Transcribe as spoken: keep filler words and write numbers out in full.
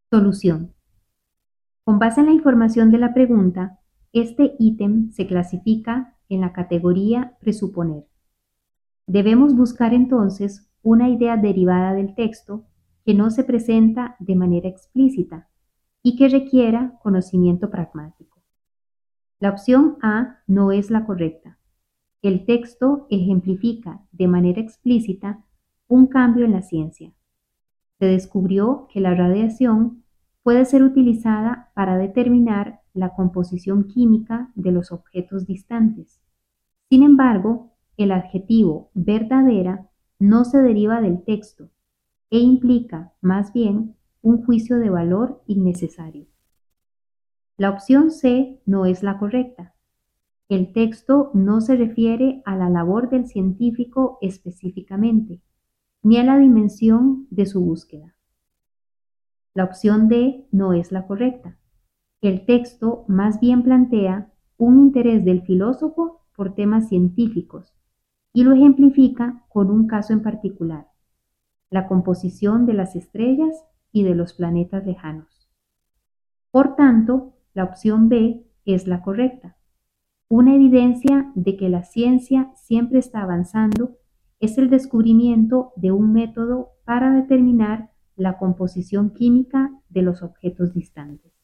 Solución. Con base en la información de la pregunta, este ítem se clasifica en la categoría presuponer. Debemos buscar entonces una idea derivada del texto que no se presenta de manera explícita y que requiera conocimiento pragmático. La opción A no es la correcta. El texto ejemplifica de manera explícita un cambio en la ciencia. Se descubrió que la radiación puede ser utilizada para determinar la composición química de los objetos distantes. Sin embargo, el adjetivo verdadera no se deriva del texto e implica, más bien, un juicio de valor innecesario. La opción C no es la correcta. El texto no se refiere a la labor del científico específicamente, ni a la dimensión de su búsqueda. La opción D no es la correcta. El texto más bien plantea un interés del filósofo por temas científicos y lo ejemplifica con un caso en particular, la composición de las estrellas y de los planetas lejanos. Por tanto, la opción B es la correcta. Una evidencia de que la ciencia siempre está avanzando es el descubrimiento de un método para determinar la composición química de los objetos distantes.